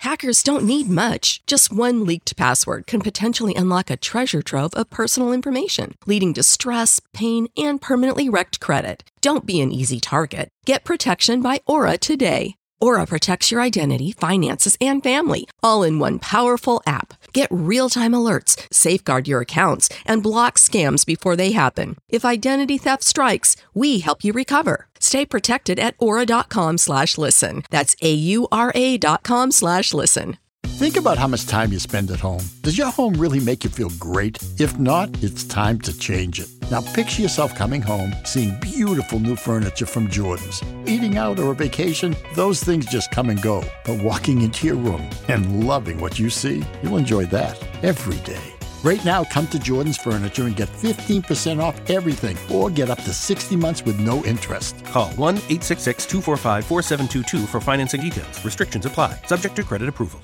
Hackers don't need much. Just one leaked password can potentially unlock a treasure trove of personal information, leading to stress, pain, and permanently wrecked credit. Don't be an easy target. Get protection by Aura today. Aura protects your identity, finances, and family, all in one powerful app. Get real-time alerts, safeguard your accounts, and block scams before they happen. If identity theft strikes, we help you recover. Stay protected at aura.com/listen. That's AURA.com/listen. Think about how much time you spend at home. Does your home really make you feel great? If not, it's time to change it. Now picture yourself coming home, seeing beautiful new furniture from Jordan's. Eating out or a vacation, those things just come and go. But walking into your room and loving what you see, you'll enjoy that every day. Right now, come to Jordan's Furniture and get 15% off everything, or get up to 60 months with no interest. Call 1-866-245-4722 for financing details. Restrictions apply. Subject to credit approval.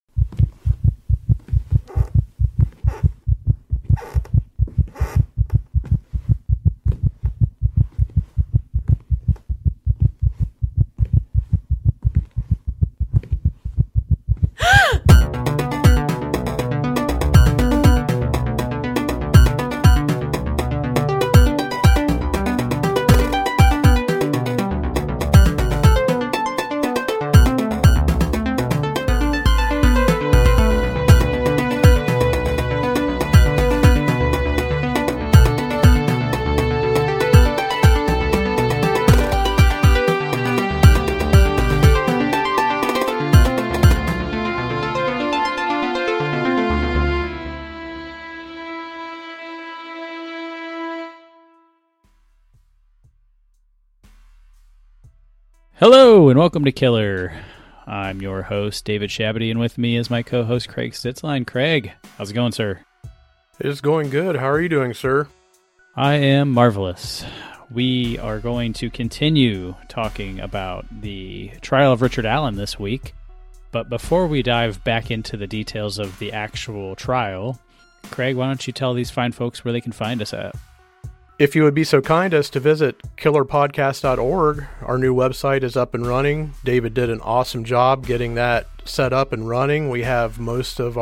Hello and welcome to Killer. I'm your host, David Shabady, and with me is my co-host, Craig Stitzline. Craig, how's it going, sir? It's going good. How are you doing, sir? I am marvelous. We are going to continue talking about the trial of Richard Allen this week, but before we dive back into the details of the actual trial, Craig, why don't you tell these fine folks where they can find us at? If you would be so kind as to visit killerpodcast.org, our new website is up and running. David did an awesome job getting that set up and running. We have all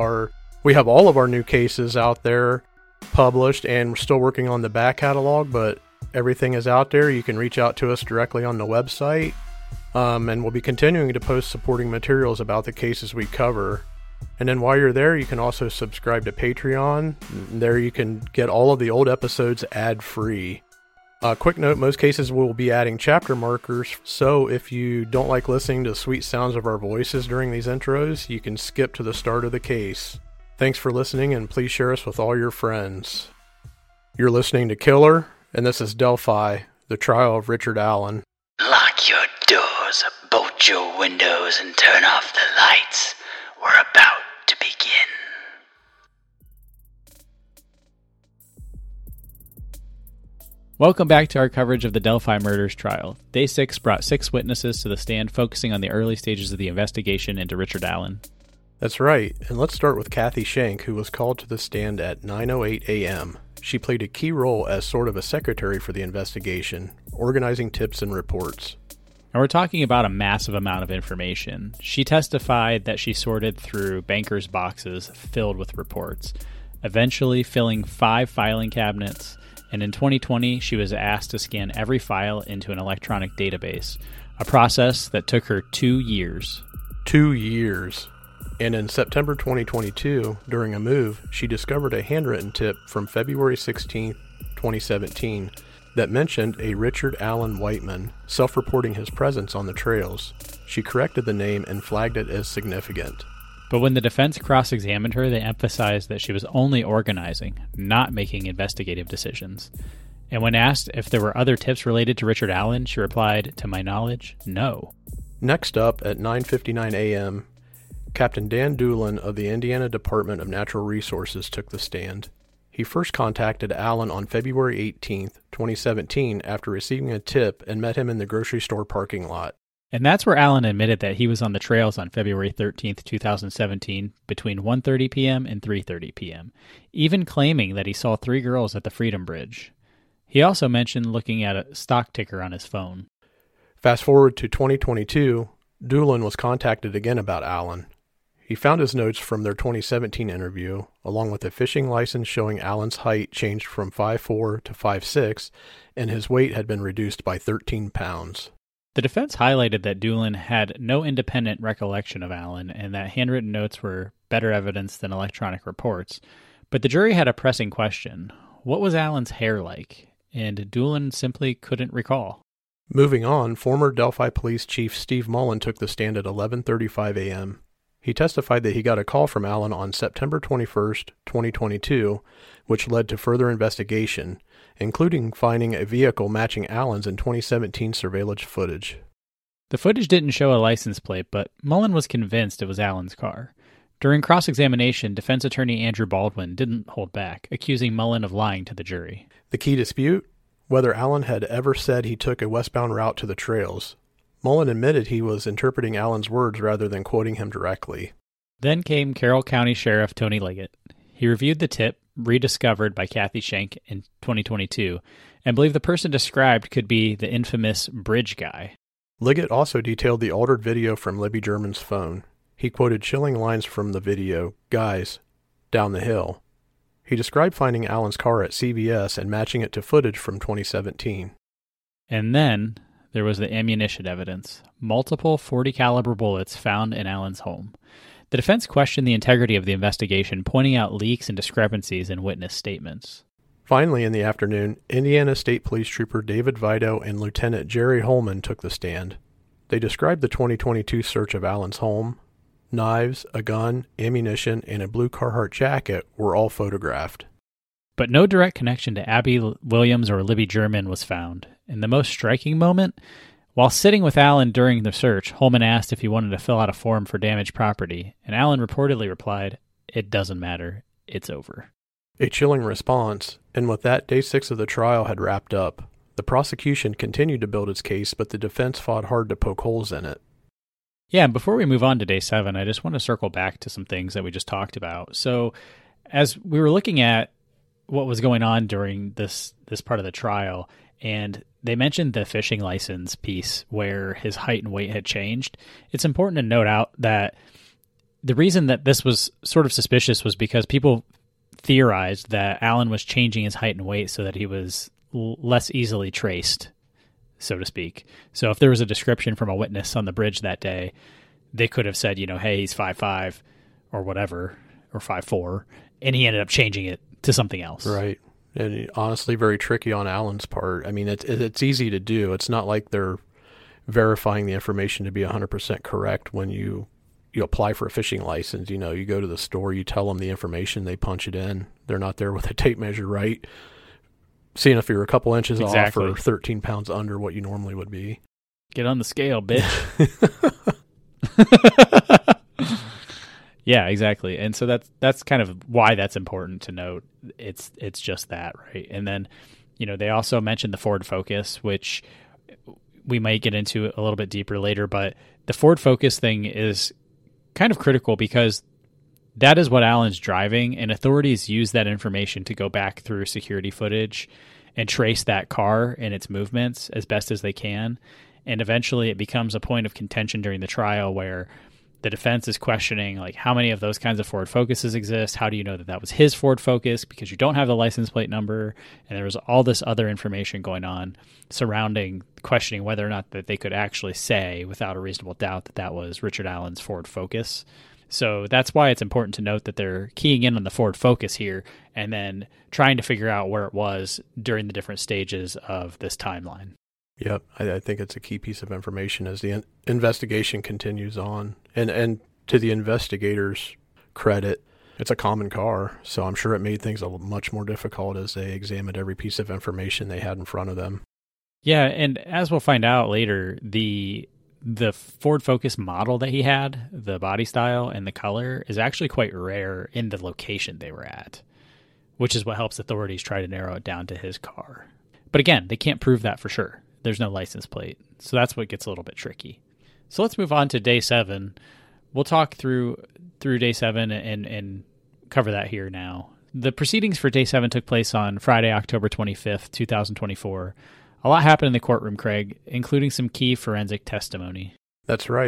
of our new cases out there published, and we're still working on the back catalog, but everything is out there. You can reach out to us directly on the website, and we'll be continuing to post supporting materials about the cases we cover. And then while you're there, you can also subscribe to Patreon. There you can get all of the old episodes ad-free. Quick note, most cases will be adding chapter markers, so if you don't like listening to the sweet sounds of our voices during these intros, you can skip to the start of the case. Thanks for listening, and please share us with all your friends. You're listening to Killer, and this is Delphi, the trial of Richard Allen. Lock your doors, bolt your windows, and turn off the lights. We're about to begin. Welcome back to our coverage of the Delphi murders trial. Day 6 brought 6 witnesses to the stand, focusing on the early stages of the investigation into Richard Allen. That's right, and let's start with Kathy Shank, who was called to the stand at 9:08 a.m. She played a key role as sort of a secretary for the investigation, organizing tips and reports. And we're talking about a massive amount of information. She testified that she sorted through bankers' boxes filled with reports, eventually filling 5 filing cabinets, and in 2020 she was asked to scan every file into an electronic database, a process that took her 2 years. 2 years. And in September 2022, during a move, she discovered a handwritten tip from February 16, 2017, that mentioned a Richard Allen Whiteman, self-reporting his presence on the trails. She corrected the name and flagged it as significant. But when the defense cross-examined her, they emphasized that she was only organizing, not making investigative decisions. And when asked if there were other tips related to Richard Allen, she replied, "To my knowledge, no." Next up, at 9:59 a.m., Captain Dan Doolin of the Indiana Department of Natural Resources took the stand. He first contacted Allen on February 18, 2017, after receiving a tip, and met him in the grocery store parking lot. And that's where Allen admitted that he was on the trails on February 13th, 2017, between 1:30 p.m. and 3:30 p.m., even claiming that he saw 3 girls at the Freedom Bridge. He also mentioned looking at a stock ticker on his phone. Fast forward to 2022, Doolin was contacted again about Allen. He found his notes from their 2017 interview, along with a fishing license showing Allen's height changed from 5'4" to 5'6", and his weight had been reduced by 13 pounds. The defense highlighted that Doolin had no independent recollection of Allen and that handwritten notes were better evidence than electronic reports. But the jury had a pressing question. What was Allen's hair like? And Doolin simply couldn't recall. Moving on, former Delphi Police Chief Steve Mullen took the stand at 11:35 a.m. He testified that he got a call from Allen on September 21st, 2022, which led to further investigation, including finding a vehicle matching Allen's in 2017 surveillance footage. The footage didn't show a license plate, but Mullen was convinced it was Allen's car. During cross-examination, defense attorney Andrew Baldwin didn't hold back, accusing Mullen of lying to the jury. The key dispute? Whether Allen had ever said he took a westbound route to the trails. Mullen admitted he was interpreting Allen's words rather than quoting him directly. Then came Carroll County Sheriff Tony Liggett. He reviewed the tip, rediscovered by Kathy Schenck in 2022, and believed the person described could be the infamous Bridge guy. Liggett also detailed the altered video from Libby German's phone. He quoted chilling lines from the video, "Guys, down the hill." He described finding Allen's car at CVS and matching it to footage from 2017. And then there was the ammunition evidence, multiple .40 caliber bullets found in Allen's home. The defense questioned the integrity of the investigation, pointing out leaks and discrepancies in witness statements. Finally, in the afternoon, Indiana State Police Trooper David Vito and Lieutenant Jerry Holman took the stand. They described the 2022 search of Allen's home. Knives, a gun, ammunition, and a blue Carhartt jacket were all photographed. But no direct connection to Abby Williams or Libby German was found. In the most striking moment, while sitting with Allen during the search, Holman asked if he wanted to fill out a form for damaged property, and Allen reportedly replied, "It doesn't matter. It's over." A chilling response, and with that, Day 6 of the trial had wrapped up. The prosecution continued to build its case, but the defense fought hard to poke holes in it. Yeah, and before we move on to Day 7, I just want to circle back to some things that we just talked about. So as we were looking at what was going on during this part of the trial, and they mentioned the fishing license piece where his height and weight had changed, it's important to note out that the reason that this was sort of suspicious was because people theorized that Allen was changing his height and weight so that he was less easily traced, so to speak. So if there was a description from a witness on the bridge that day, they could have said, hey, he's 5'5" or whatever, or 5'4", and he ended up changing it to something else. Right. And honestly, very tricky on Allen's part. I mean, it's easy to do. It's not like they're verifying the information to be 100% correct when you apply for a fishing license. You go to the store, you tell them the information, they punch it in. They're not there with a tape measure, right? Seeing if you're a couple inches off or 13 pounds under what you normally would be. Get on the scale, bitch. Yeah, exactly. And so that's kind of why that's important to note. It's just that, right? And then, they also mentioned the Ford Focus, which we might get into a little bit deeper later, but the Ford Focus thing is kind of critical because that is what Allen's driving, and authorities use that information to go back through security footage and trace that car and its movements as best as they can. And eventually it becomes a point of contention during the trial where the defense is questioning, how many of those kinds of Ford Focuses exist? How do you know that was his Ford Focus? Because you don't have the license plate number. And there was all this other information going on surrounding questioning whether or not that they could actually say without a reasonable doubt that was Richard Allen's Ford Focus. So that's why it's important to note that they're keying in on the Ford Focus here and then trying to figure out where it was during the different stages of this timeline. Yep, I think it's a key piece of information as the investigation continues on. And to the investigators' credit, it's a common car, so I'm sure it made things much more difficult as they examined every piece of information they had in front of them. Yeah, and as we'll find out later, the Ford Focus model that he had, the body style and the color, is actually quite rare in the location they were at, which is what helps authorities try to narrow it down to his car. But again, they can't prove that for sure. There's no license plate. So that's what gets a little bit tricky. So let's move on to Day 7. We'll talk through Day 7 and cover that here now. The proceedings for Day 7 took place on Friday, October 25th, 2024. A lot happened in the courtroom, Craig, including some key forensic testimony. That's right.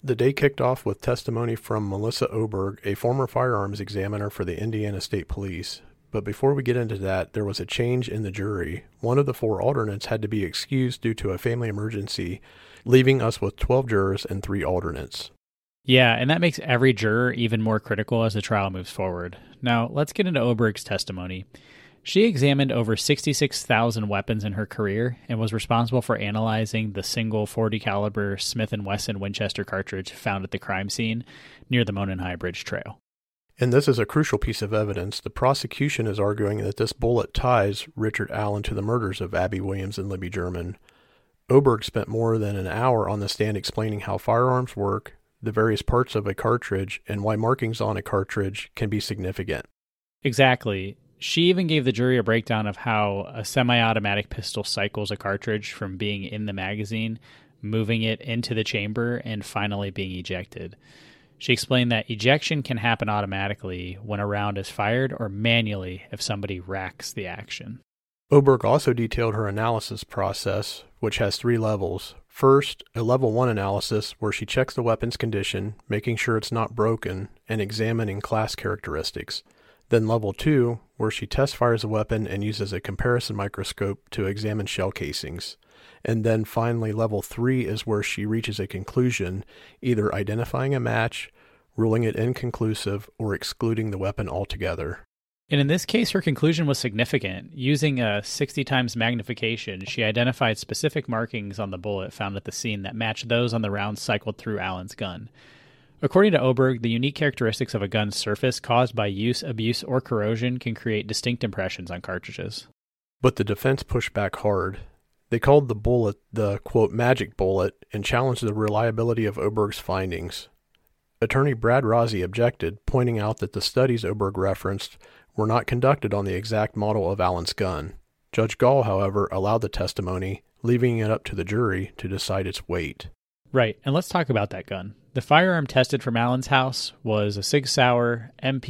The day kicked off with testimony from Melissa Oberg, a former firearms examiner for the Indiana State Police. But before we get into that, there was a change in the jury. One of the 4 alternates had to be excused due to a family emergency, leaving us with 12 jurors and 3 alternates. Yeah, and that makes every juror even more critical as the trial moves forward. Now, let's get into Oberg's testimony. She examined over 66,000 weapons in her career and was responsible for analyzing the single .40 caliber Smith & Wesson Winchester cartridge found at the crime scene near the Monon High Bridge Trail. And this is a crucial piece of evidence. The prosecution is arguing that this bullet ties Richard Allen to the murders of Abby Williams and Libby German. Oberg spent more than an hour on the stand explaining how firearms work, the various parts of a cartridge, and why markings on a cartridge can be significant. Exactly. She even gave the jury a breakdown of how a semi-automatic pistol cycles a cartridge from being in the magazine, moving it into the chamber, and finally being ejected. She explained that ejection can happen automatically when a round is fired or manually if somebody racks the action. Oberg also detailed her analysis process, which has 3 levels. First, a level 1 analysis where she checks the weapon's condition, making sure it's not broken, and examining class characteristics. Then level 2, where she test fires a weapon and uses a comparison microscope to examine shell casings. And then finally level 3 is where she reaches a conclusion, either identifying a match, ruling it inconclusive, or excluding the weapon altogether. And in this case, her conclusion was significant. Using a 60 times magnification, she identified specific markings on the bullet found at the scene that matched those on the rounds cycled through Allen's gun. According to Oberg, the unique characteristics of a gun's surface caused by use, abuse, or corrosion can create distinct impressions on cartridges. But the defense pushed back hard. They called the bullet the, quote, magic bullet and challenged the reliability of Oberg's findings. Attorney Brad Rozzi objected, pointing out that the studies Oberg referenced were not conducted on the exact model of Allen's gun. Judge Gall, however, allowed the testimony, leaving it up to the jury to decide its weight. Right, and let's talk about that gun. The firearm tested from Allen's house was a Sig Sauer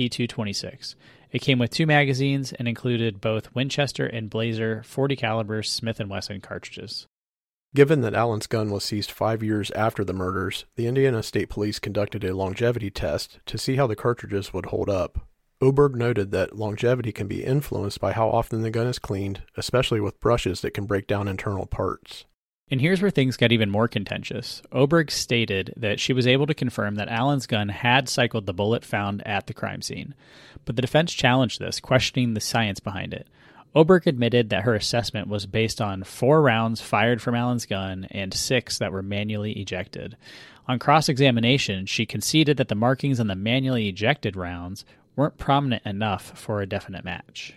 MP226. It came with 2 magazines and included both Winchester and Blazer .40 caliber Smith & Wesson cartridges. Given that Allen's gun was seized 5 years after the murders, the Indiana State Police conducted a longevity test to see how the cartridges would hold up. Oberg noted that longevity can be influenced by how often the gun is cleaned, especially with brushes that can break down internal parts. And here's where things got even more contentious. Oberg stated that she was able to confirm that Allen's gun had cycled the bullet found at the crime scene. But the defense challenged this, questioning the science behind it. Oberg admitted that her assessment was based on 4 rounds fired from Allen's gun and 6 that were manually ejected. On cross-examination, she conceded that the markings on the manually ejected rounds weren't prominent enough for a definite match.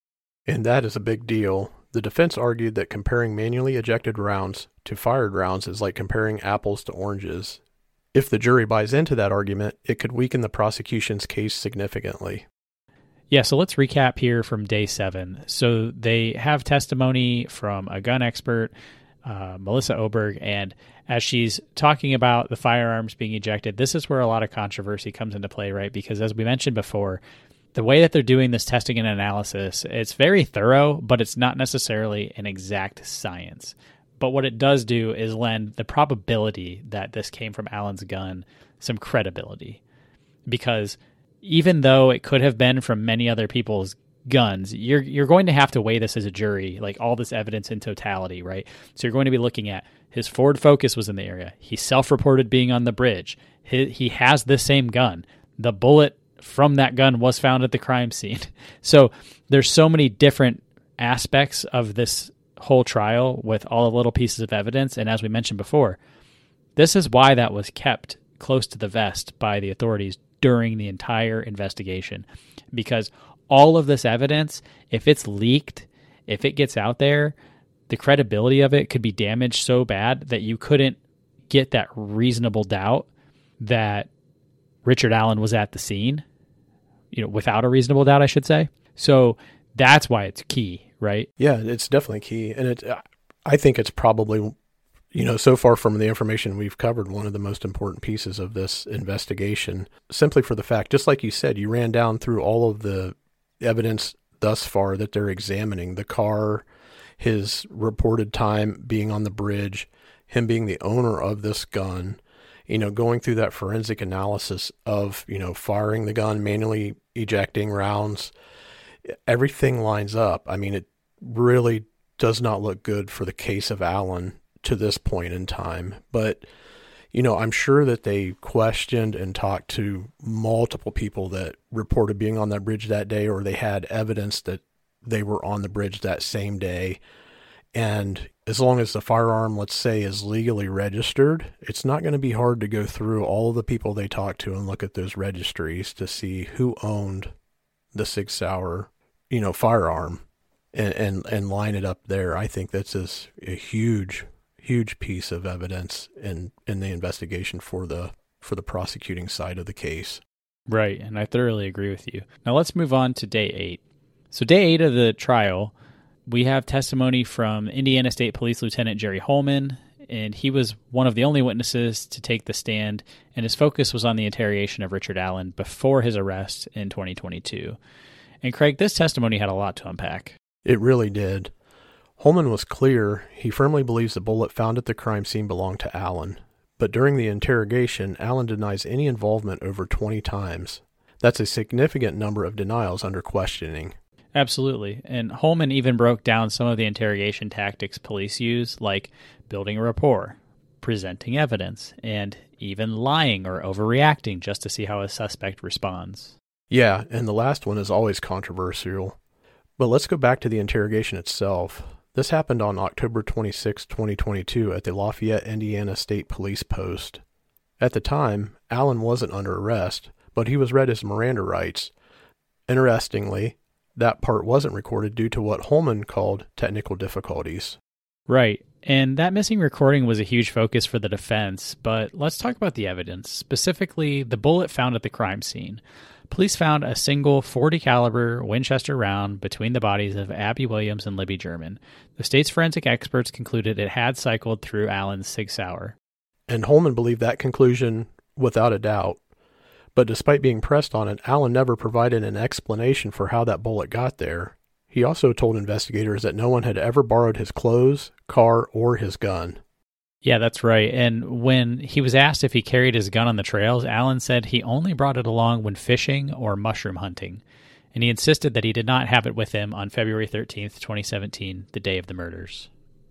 And that is a big deal. The defense argued that comparing manually ejected rounds to fired rounds is like comparing apples to oranges. If the jury buys into that argument, it could weaken the prosecution's case significantly. Yeah, so let's recap here from day 7. So they have testimony from a gun expert, Melissa Oberg, and as she's talking about the firearms being ejected, this is where a lot of controversy comes into play, right? Because as we mentioned before, the way that they're doing this testing and analysis, it's very thorough, but it's not necessarily an exact science. But what it does do is lend the probability that this came from Allen's gun some credibility. Because even though it could have been from many other people's guns, you're going to have to weigh this as a jury, like all this evidence in totality, right? So you're going to be looking at his Ford Focus was in the area. He self-reported being on the bridge. He has the same gun. The bullet from that gun was found at the crime scene. So there's so many different aspects of this whole trial with all the little pieces of evidence. And as we mentioned before, this is why that was kept close to the vest by the authorities during the entire investigation. Because all of this evidence, if it's leaked, if it gets out there, the credibility of it could be damaged so bad that you couldn't get that reasonable doubt that Richard Allen was at the scene, without a reasonable doubt, I should say. So that's why it's key, right? Yeah, it's definitely key. And I think it's probably, so far from the information we've covered, one of the most important pieces of this investigation, simply for the fact, just like you said, you ran down through all of the evidence thus far that they're examining: the car, his reported time being on the bridge, him being the owner of this gun, going through that forensic analysis of, firing the gun, manually ejecting rounds, everything lines up. I mean, it really does not look good for the case of Allen to this point in time. But, I'm sure that they questioned and talked to multiple people that reported being on that bridge that day, or they had evidence that they were on the bridge that same day. And as long as the firearm, let's say, is legally registered, it's not going to be hard to go through all of the people they talked to and look at those registries to see who owned the Sig Sauer, firearm and line it up there. I think that's a huge piece of evidence in the investigation for the prosecuting side of the case. Right, and I thoroughly agree with you. Now let's move on to day 8. So day 8 of the trial, we have testimony from Indiana State Police Lieutenant Jerry Holman, and he was one of the only witnesses to take the stand, and his focus was on the interrogation of Richard Allen before his arrest in 2022. And Craig, this testimony had a lot to unpack. It really did. Holman was clear. He firmly believes the bullet found at the crime scene belonged to Allen. But during the interrogation, Allen denies any involvement over 20 times. That's a significant number of denials under questioning. Absolutely. And Holman even broke down some of the interrogation tactics police use, like building a rapport, presenting evidence, and even lying or overreacting just to see how a suspect responds. Yeah, and the last one is always controversial. But let's go back to the interrogation itself. This happened on October 26, 2022 at the Lafayette, Indiana State Police Post. At the time, Allen wasn't under arrest, but he was read his Miranda rights. Interestingly, that part wasn't recorded due to what Holman called technical difficulties. Right, and that missing recording was a huge focus for the defense, but let's talk about the evidence, specifically the bullet found at the crime scene. Police found a single .40 caliber Winchester round between the bodies of Abby Williams and Libby German. The state's forensic experts concluded it had cycled through Allen's Sig Sauer. And Holman believed that conclusion without a doubt. But despite being pressed on it, Allen never provided an explanation for how that bullet got there. He also told investigators that no one had ever borrowed his clothes, car, or his gun. Yeah, that's right. And when he was asked if he carried his gun on the trails, Allen said he only brought it along when fishing or mushroom hunting. And he insisted that he did not have it with him on February 13th, 2017, the day of the murders.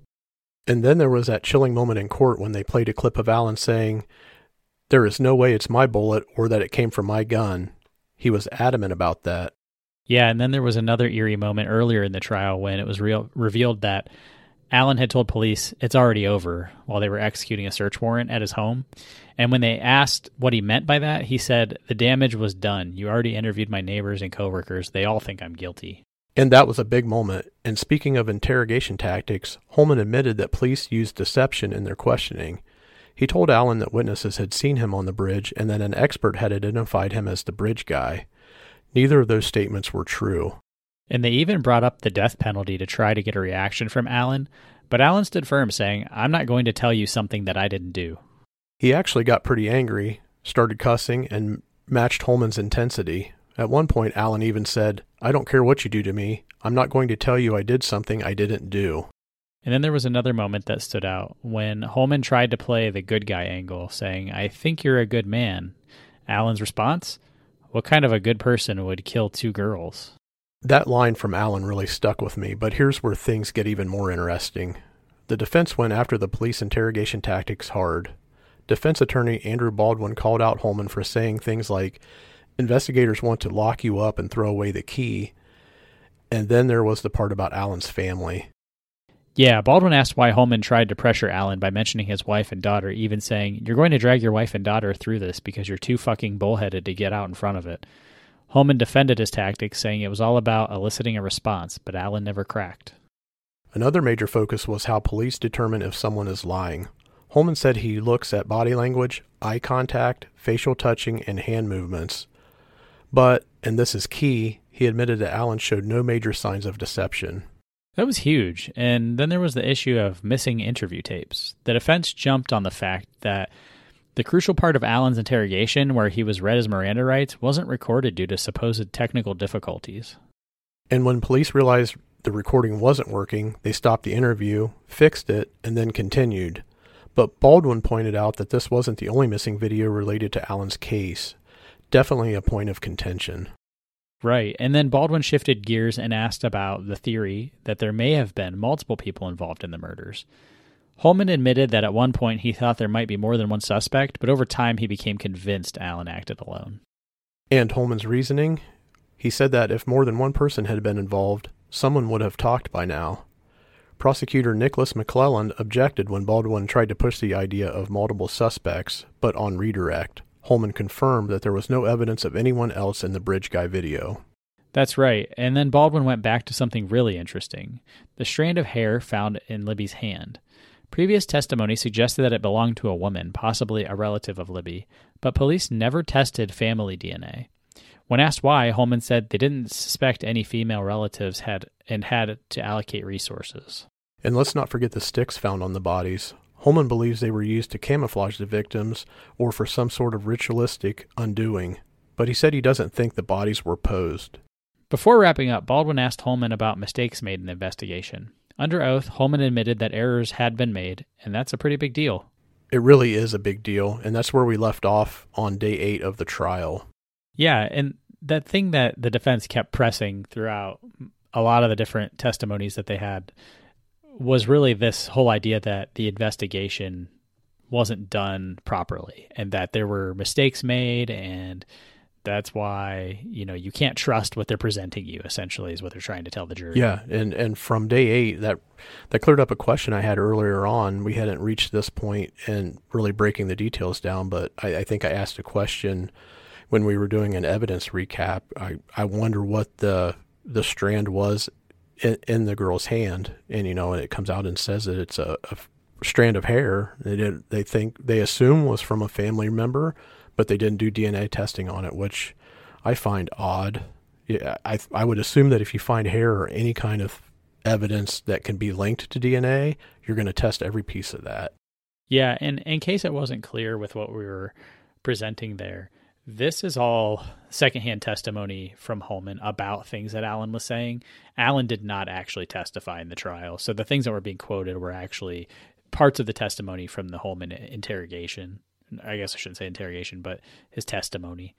And then there was that chilling moment in court when they played a clip of Allen saying, "There is no way it's my bullet or that it came from my gun." He was adamant about that. Yeah, and then there was another eerie moment earlier in the trial when it was revealed that Allen had told police it's already over while they were executing a search warrant at his home. And when they asked what he meant by that, he said, "The damage was done. You already interviewed my neighbors and coworkers. They all think I'm guilty." And that was a big moment. And speaking of interrogation tactics, Holman admitted that police used deception in their questioning. He told Allen that witnesses had seen him on the bridge and that an expert had identified him as the bridge guy. Neither of those statements were true. And they even brought up the death penalty to try to get a reaction from Allen, but Allen stood firm, saying, "I'm not going to tell you something that I didn't do." He actually got pretty angry, started cussing, and matched Holman's intensity. At one point, Allen even said, "I don't care what you do to me. I'm not going to tell you I did something I didn't do." And then there was another moment that stood out when Holman tried to play the good guy angle, saying, "I think you're a good man." Allen's response, "What kind of a good person would kill 2 girls?" That line from Allen really stuck with me, but here's where things get even more interesting. The defense went after the police interrogation tactics hard. Defense attorney Andrew Baldwin called out Holman for saying things like, "Investigators want to lock you up and throw away the key." And then there was the part about Allen's family. Yeah, Baldwin asked why Holman tried to pressure Allen by mentioning his wife and daughter, even saying, "You're going to drag your wife and daughter through this because you're too fucking bullheaded to get out in front of it." Holman defended his tactics, saying it was all about eliciting a response, but Allen never cracked. Another major focus was how police determine if someone is lying. Holman said he looks at body language, eye contact, facial touching, and hand movements. But, and this is key, he admitted that Allen showed no major signs of deception. That was huge. And then there was the issue of missing interview tapes. The defense jumped on the fact that the crucial part of Allen's interrogation, where he was read his Miranda rights, wasn't recorded due to supposed technical difficulties. And when police realized the recording wasn't working, they stopped the interview, fixed it, and then continued. But Baldwin pointed out that this wasn't the only missing video related to Allen's case. Definitely a point of contention. Right, and then Baldwin shifted gears and asked about the theory that there may have been multiple people involved in the murders. Holman admitted that at one point he thought there might be more than one suspect, but over time he became convinced Allen acted alone. And Holman's reasoning? He said that if more than one person had been involved, someone would have talked by now. Prosecutor Nicholas McClelland objected when Baldwin tried to push the idea of multiple suspects, but on redirect, Holman confirmed that there was no evidence of anyone else in the Bridge Guy video. That's right, and then Baldwin went back to something really interesting, the strand of hair found in Libby's hand. Previous testimony suggested that it belonged to a woman, possibly a relative of Libby, but police never tested family DNA. When asked why, Holman said they didn't suspect any female relatives had to allocate resources. And let's not forget the sticks found on the bodies. Holman believes they were used to camouflage the victims or for some sort of ritualistic undoing, but he said he doesn't think the bodies were posed. Before wrapping up, Baldwin asked Holman about mistakes made in the investigation. Under oath, Holman admitted that errors had been made, and that's a pretty big deal. It really is a big deal, and that's where we left off on day 8 of the trial. Yeah, and that thing that the defense kept pressing throughout a lot of the different testimonies that they had was really this whole idea that the investigation wasn't done properly and that there were mistakes made, and that's why, you can't trust what they're presenting you, essentially, is what they're trying to tell the jury. Yeah, and from day 8, that cleared up a question I had earlier on. We hadn't reached this point in really breaking the details down, but I think I asked a question when we were doing an evidence recap. I wonder what the strand was in the girl's hand, and it comes out and says that it's a strand of hair. They assume was from a family member, but they didn't do DNA testing on it, which I find odd. Yeah, I would assume that if you find hair or any kind of evidence that can be linked to DNA, you're going to test every piece of that. Yeah, and in case it wasn't clear with what we were presenting there, this is all secondhand testimony from Holman about things that Allen was saying. Allen did not actually testify in the trial, so the things that were being quoted were actually parts of the testimony from the Holman interrogation. I guess I shouldn't say interrogation, but his testimony.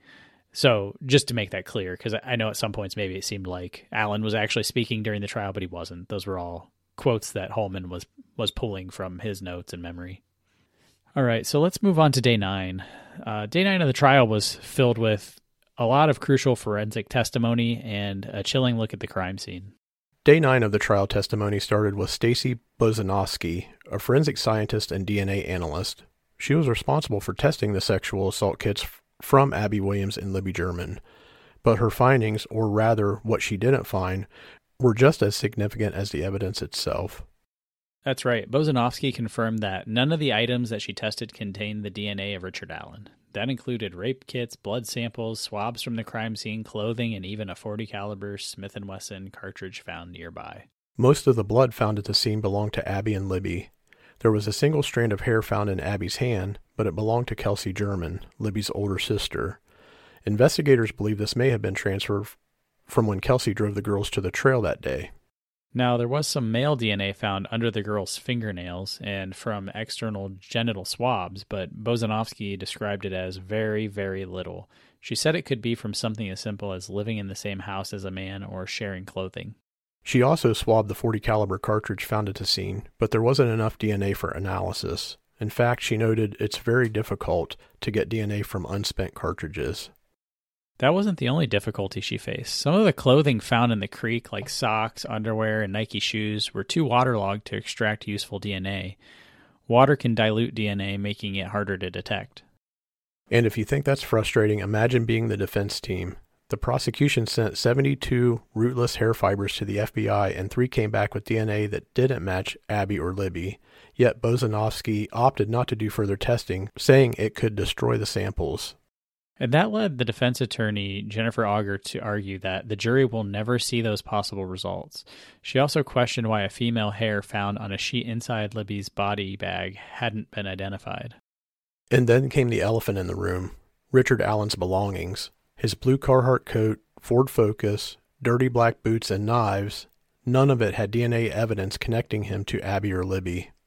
So just to make that clear, because I know at some points maybe it seemed like Allen was actually speaking during the trial, but he wasn't. Those were all quotes that Holman was pulling from his notes and memory. All right, so let's move on to day 9. Day 9 of the trial was filled with a lot of crucial forensic testimony and a chilling look at the crime scene. Day 9 of the trial testimony started with Stacy Bozanovsky, a forensic scientist and DNA analyst. She was responsible for testing the sexual assault kits from Abby Williams and Libby German, but her findings, or rather what she didn't find, were just as significant as the evidence itself. That's right. Bozanovsky confirmed that none of the items that she tested contained the DNA of Richard Allen. That included rape kits, blood samples, swabs from the crime scene, clothing, and even a .40 caliber Smith & Wesson cartridge found nearby. Most of the blood found at the scene belonged to Abby and Libby. There was a single strand of hair found in Abby's hand, but it belonged to Kelsey German, Libby's older sister. Investigators believe this may have been transferred from when Kelsey drove the girls to the trail that day. Now, there was some male DNA found under the girls' fingernails and from external genital swabs, but Bozanovsky described it as very, very little. She said it could be from something as simple as living in the same house as a man or sharing clothing. She also swabbed the .40 caliber cartridge found at the scene, but there wasn't enough DNA for analysis. In fact, she noted it's very difficult to get DNA from unspent cartridges. That wasn't the only difficulty she faced. Some of the clothing found in the creek, like socks, underwear, and Nike shoes, were too waterlogged to extract useful DNA. Water can dilute DNA, making it harder to detect. And if you think that's frustrating, imagine being the defense team. The prosecution sent 72 rootless hair fibers to the FBI, and 3 came back with DNA that didn't match Abby or Libby. Yet Bozanovsky opted not to do further testing, saying it could destroy the samples. And that led the defense attorney, Jennifer Auger, to argue that the jury will never see those possible results. She also questioned why a female hair found on a sheet inside Libby's body bag hadn't been identified. And then came the elephant in the room, Richard Allen's belongings. His blue Carhartt coat, Ford Focus, dirty black boots, and knives, none of it had DNA evidence connecting him to Abby or Libby.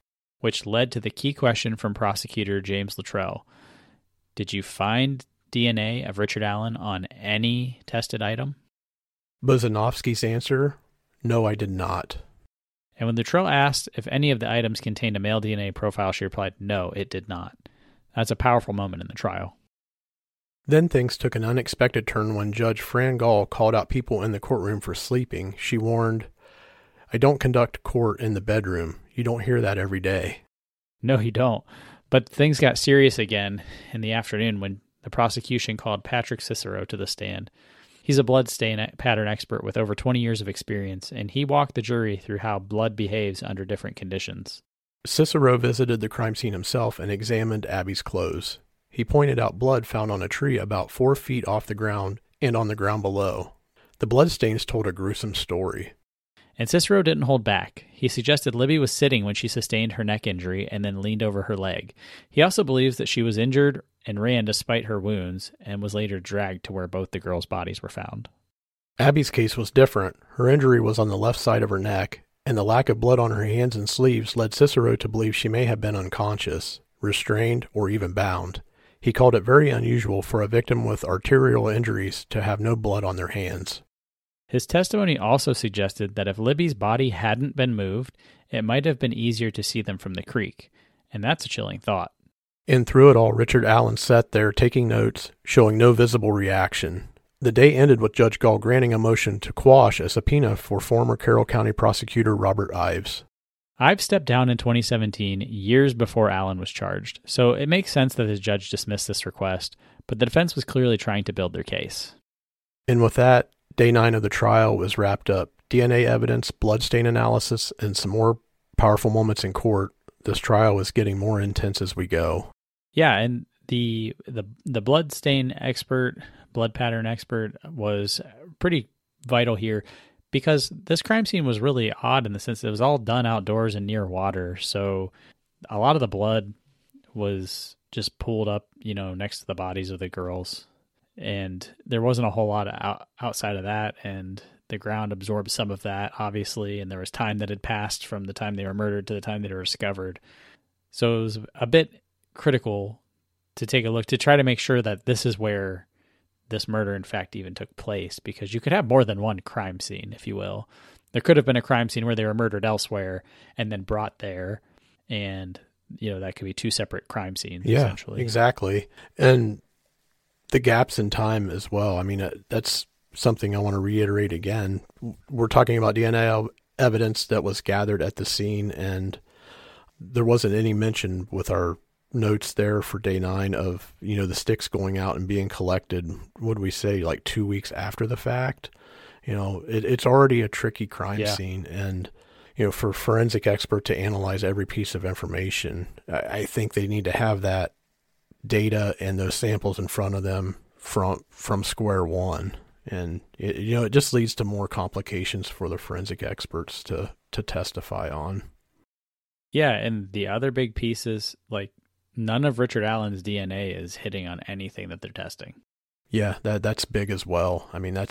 which led to the key question from prosecutor James Luttrell. Did you find DNA of Richard Allen on any tested item? Bozanovsky's answer, no, I did not. And when Luttrell asked if any of the items contained a male DNA profile, she replied, no, it did not. That's a powerful moment in the trial. Then things took an unexpected turn when Judge Fran Gall called out people in the courtroom for sleeping. She warned, I don't conduct court in the bedroom. You don't hear that every day. No, you don't. But things got serious again in the afternoon when the prosecution called Patrick Cicero to the stand. He's a blood stain pattern expert with over 20 years of experience, and he walked the jury through how blood behaves under different conditions. Cicero visited the crime scene himself and examined Abby's clothes. He pointed out blood found on a tree about 4 feet off the ground and on the ground below. The bloodstains told a gruesome story. And Cicero didn't hold back. He suggested Libby was sitting when she sustained her neck injury and then leaned over her leg. He also believes that she was injured and ran despite her wounds and was later dragged to where both the girls' bodies were found. Abby's case was different. Her injury was on the left side of her neck, and the lack of blood on her hands and sleeves led Cicero to believe she may have been unconscious, restrained, or even bound. He called it very unusual for a victim with arterial injuries to have no blood on their hands. His testimony also suggested that if Libby's body hadn't been moved, it might have been easier to see them from the creek, and that's a chilling thought. And through it all, Richard Allen sat there taking notes, showing no visible reaction. The day ended with Judge Gall granting a motion to quash a subpoena for former Carroll County prosecutor Robert Ives. Ives stepped down in 2017, years before Allen was charged, so it makes sense that the judge dismissed this request, but the defense was clearly trying to build their case. And with that, Day 9 of the trial was wrapped up. DNA evidence, bloodstain analysis, and some more powerful moments in court. This trial is getting more intense as we go. Yeah, and the bloodstain expert, blood pattern expert, was pretty vital here because this crime scene was really odd in the sense that it was all done outdoors and near water. So a lot of the blood was just pooled up, next to the bodies of the girls. And there wasn't a whole lot outside of that, and the ground absorbed some of that, obviously, and there was time that had passed from the time they were murdered to the time they were discovered. So it was a bit critical to take a look to try to make sure that this is where this murder, in fact, even took place, because you could have more than one crime scene, if you will. There could have been a crime scene where they were murdered elsewhere and then brought there, and, that could be two separate crime scenes, essentially. Yeah, exactly. And the gaps in time as well. I mean, that's something I want to reiterate again. We're talking about DNA evidence that was gathered at the scene, and there wasn't any mention with our notes there for Day 9 of, the sticks going out and being collected, what do we say, like 2 weeks after the fact? It's already a tricky crime scene, and, for a forensic expert to analyze every piece of information, I think they need to have that data and those samples in front of them from square one. And it just leads to more complications for the forensic experts to testify on. Yeah, and the other big piece is, none of Richard Allen's DNA is hitting on anything that they're testing. Yeah, that's big as well. I mean,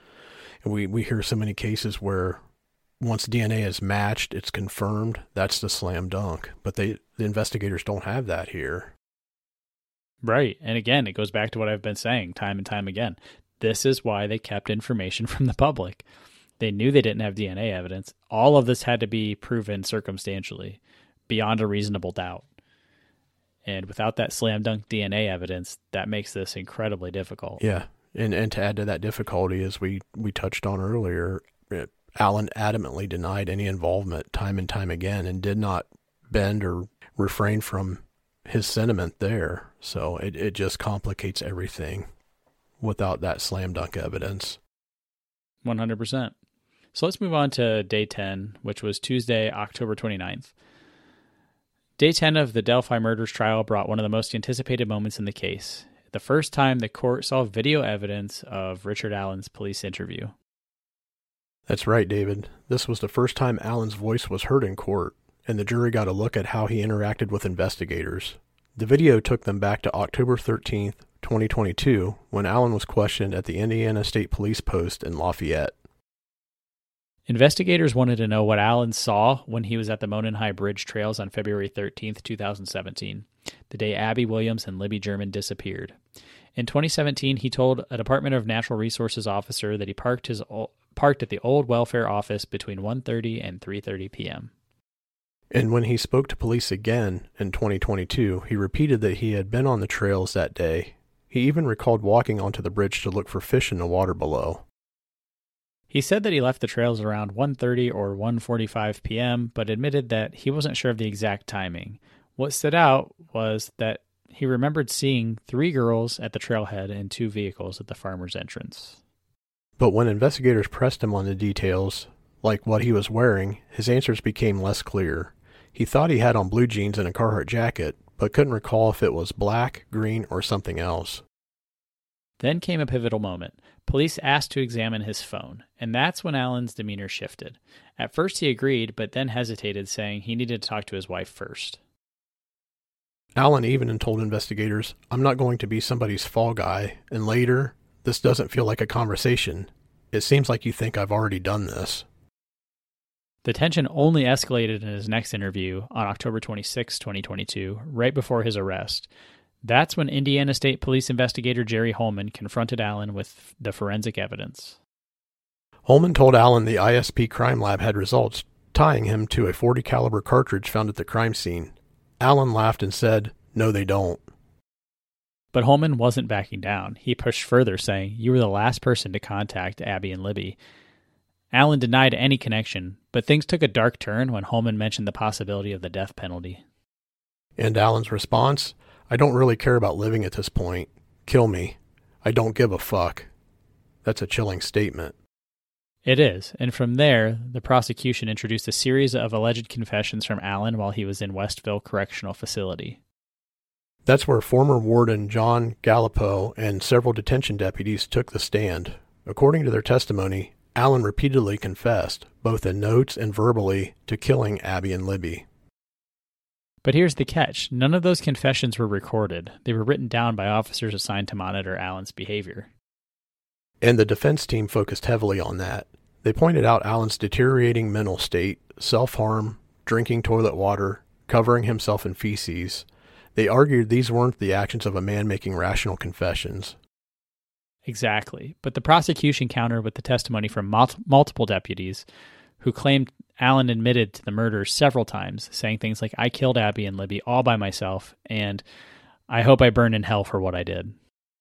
we hear so many cases where once DNA is matched, it's confirmed, that's the slam dunk. But the investigators don't have that here. Right. And again, it goes back to what I've been saying time and time again. This is why they kept information from the public. They knew they didn't have DNA evidence. All of this had to be proven circumstantially, beyond a reasonable doubt. And without that slam dunk DNA evidence, that makes this incredibly difficult. Yeah. And to add to that difficulty, as we touched on earlier, Allen adamantly denied any involvement time and time again and did not bend or refrain from his sentiment there. So it just complicates everything without that slam dunk evidence. 100%. So let's move on to Day 10, which was Tuesday, October 29th. Day 10 of the Delphi murders trial brought one of the most anticipated moments in the case. The first time the court saw video evidence of Richard Allen's police interview. That's right, David. This was the first time Allen's voice was heard in court, and the jury got a look at how he interacted with investigators. The video took them back to October 13th, 2022, when Allen was questioned at the Indiana State Police Post in Lafayette. Investigators wanted to know what Allen saw when he was at the Monon High Bridge Trails on February 13th, 2017, the day Abby Williams and Libby German disappeared. In 2017, he told a Department of Natural Resources officer that he parked at the old welfare office between 1:30 and 3:30 p.m. And when he spoke to police again in 2022, he repeated that he had been on the trails that day. He even recalled walking onto the bridge to look for fish in the water below. He said that he left the trails around 1:30 or 1:45 p.m., but admitted that he wasn't sure of the exact timing. What stood out was that he remembered seeing 3 girls at the trailhead and 2 vehicles at the farmer's entrance. But when investigators pressed him on the details, like what he was wearing, his answers became less clear. He thought he had on blue jeans and a Carhartt jacket, but couldn't recall if it was black, green, or something else. Then came a pivotal moment. Police asked to examine his phone, and that's when Allen's demeanor shifted. At first he agreed, but then hesitated, saying he needed to talk to his wife first. Allen even told investigators, "I'm not going to be somebody's fall guy," and later, "This doesn't feel like a conversation. It seems like you think I've already done this." The tension only escalated in his next interview on October 26, 2022, right before his arrest. That's when Indiana State Police investigator Jerry Holman confronted Allen with the forensic evidence. Holman told Allen the ISP crime lab had results tying him to a .40 caliber cartridge found at the crime scene. Allen laughed and said, "No, they don't." But Holman wasn't backing down. He pushed further, saying, "You were the last person to contact Abby and Libby." Allen denied any connection, but things took a dark turn when Holman mentioned the possibility of the death penalty. And Allen's response, "I don't really care about living at this point. Kill me. I don't give a fuck." That's a chilling statement. It is, and from there, the prosecution introduced a series of alleged confessions from Allen while he was in Westville Correctional Facility. That's where former warden John Gallipo and several detention deputies took the stand. According to their testimony, Allen repeatedly confessed, both in notes and verbally, to killing Abby and Libby. But here's the catch. None of those confessions were recorded. They were written down by officers assigned to monitor Allen's behavior. And the defense team focused heavily on that. They pointed out Allen's deteriorating mental state, self-harm, drinking toilet water, covering himself in feces. They argued these weren't the actions of a man making rational confessions. Exactly. But the prosecution countered with the testimony from multiple deputies who claimed Allen admitted to the murders several times, saying things like, "I killed Abby and Libby all by myself, and I hope I burn in hell for what I did."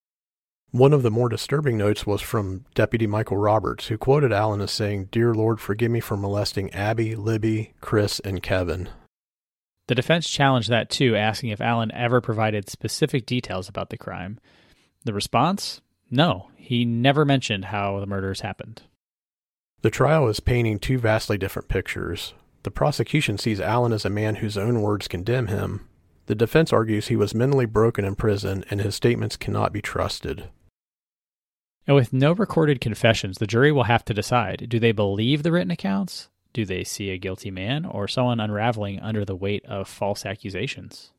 One of the more disturbing notes was from Deputy Michael Roberts, who quoted Allen as saying, "Dear Lord, forgive me for molesting Abby, Libby, Chris, and Kevin." The defense challenged that too, asking if Allen ever provided specific details about the crime. The response? No, he never mentioned how the murders happened. The trial is painting 2 vastly different pictures. The prosecution sees Allen as a man whose own words condemn him. The defense argues he was mentally broken in prison and his statements cannot be trusted. And with no recorded confessions, the jury will have to decide, do they believe the written accounts? Do they see a guilty man or someone unraveling under the weight of false accusations?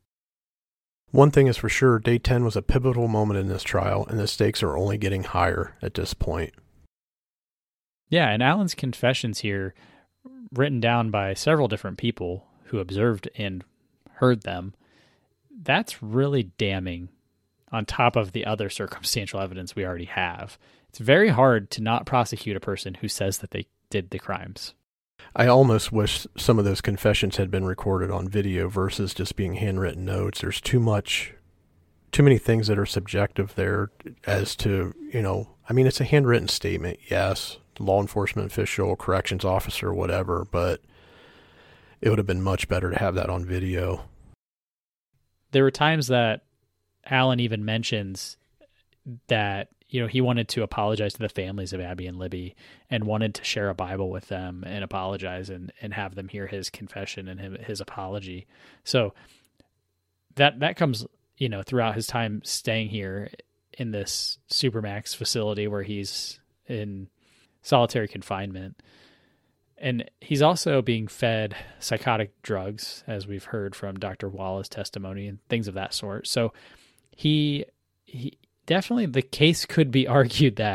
One thing is for sure, Day 10 was a pivotal moment in this trial, and the stakes are only getting higher at this point. Yeah, and Allen's confessions here, written down by several different people who observed and heard them, that's really damning on top of the other circumstantial evidence we already have. It's very hard to not prosecute a person who says that they did the crimes. I almost wish some of those confessions had been recorded on video versus just being handwritten notes. There's too many things that are subjective there as to, it's a handwritten statement, yes, law enforcement official, corrections officer, whatever, but it would have been much better to have that on video. There were times that Allen even mentions that, he wanted to apologize to the families of Abby and Libby and wanted to share a Bible with them and apologize and have them hear his confession and his apology. So that comes, throughout his time staying here in this Supermax facility where he's in solitary confinement. And he's also being fed psychotic drugs, as we've heard from Dr. Wallace's testimony and things of that sort. So he definitely, the case could be argued that